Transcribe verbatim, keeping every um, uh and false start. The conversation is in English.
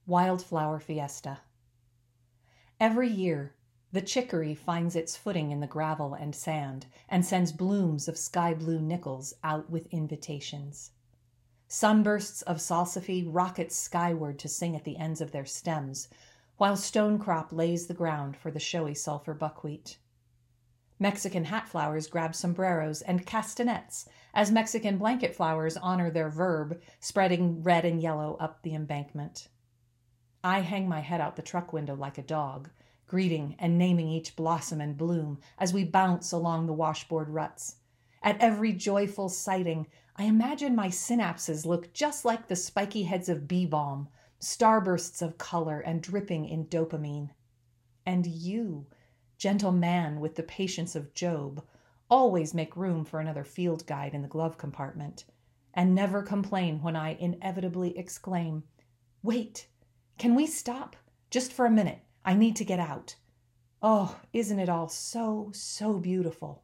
Wildflower Fiesta. Every year, the chicory finds its footing in the gravel and sand and sends blooms of sky-blue nickels out with invitations. Sunbursts of salsify rocket skyward to sing at the ends of their stems, while stonecrop lays the ground for the showy sulfur buckwheat. Mexican hat flowers grab sombreros and castanets as Mexican blanket flowers honor their verb, spreading red and yellow up the embankment. I hang my head out the truck window like a dog, greeting and naming each blossom and bloom as we bounce along the washboard ruts. At every joyful sighting, I imagine my synapses look just like the spiky heads of bee balm, starbursts of color and dripping in dopamine. And you, gentle man with the patience of Job, always make room for another field guide in the glove compartment, and never complain when I inevitably exclaim, "Wait! Can we stop? Just for a minute. I need to get out." Oh, isn't it all so, so beautiful?